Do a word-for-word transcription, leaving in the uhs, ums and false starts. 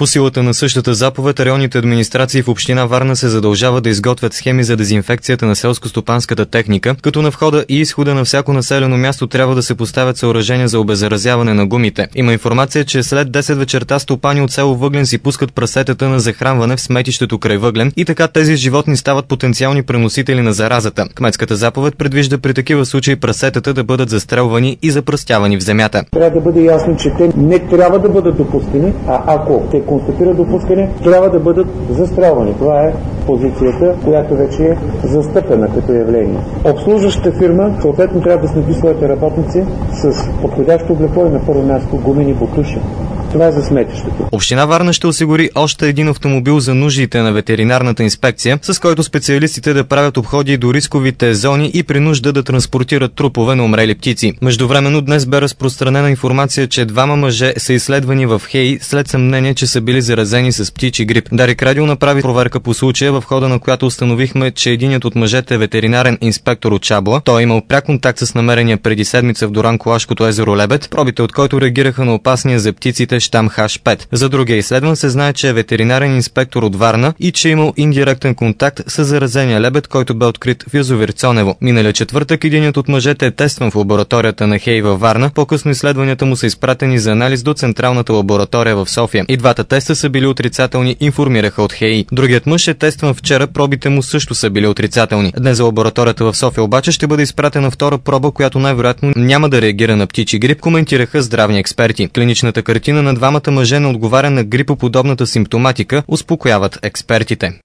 По силата на същата заповед, районните администрации в община Варна се задължават да изготвят схеми за дезинфекцията на селско-стопанската техника, като на входа и изхода на всяко населено място трябва да се поставят съоръжения за обеззаразяване на гумите. Има информация, че след десет вечерта стопани от село Въглен си пускат прасетата на захранване в сметището край Въглен и така тези животни стават потенциални преносители на заразата. Кметската заповед предвижда при такива случаи прасетата да бъдат застрелвани и запръстявани в земята. Трябва да бъде ясно, че те не трябва да бъдат допускани, а ако те констатират допускане, трябва да бъдат застрелвани. Това е позицията, която вече е застъпена като явление. Обслужващата фирма съответно трябва да снабди своите работници с подходящо облекло и на първо място гумени боклуши. Това е за сметището. Община Варна ще осигури още един автомобил за нуждите на ветеринарната инспекция, с който специалистите да правят обходи до рисковите зони и при нужда да транспортират трупове на умрели птици. Междувременно днес бе разпространена информация, че двама мъже са изследвани в ХЕИ след съмнение, че са били заразени с птичи грип. Дарик Радио направи проверка по случая, в хода на която установихме, че единият от мъжете е ветеринарен инспектор от Чабла. Той е имал пряк контакт с намерения преди седмица в Дуранкулашкото езеро Лебед, пробите от който реагираха на опасния за птиците щам Хаш пет. За другия изследван се знае, че е ветеринарен инспектор от Варна и че е имал индиректен контакт с заразения лебед, който бе открит в язовир Цонево. Миналия четвъртък единият от мъжете е тестван в лабораторията на ХЕИ във Варна. По-късно изследванията му са изпратени за анализ до Централната лаборатория в София. И двата теста са били отрицателни, информираха от ХЕИ. Другият мъж е тестван вчера, пробите му също са били отрицателни. Днес за лабораторията в София обаче ще бъде изпратена втора проба, която най-вероятно няма да реагира на птичи грип, коментираха здравни експерти. Клиничната картина на двамата мъже не отговаря на грипоподобната симптоматика, успокояват експертите.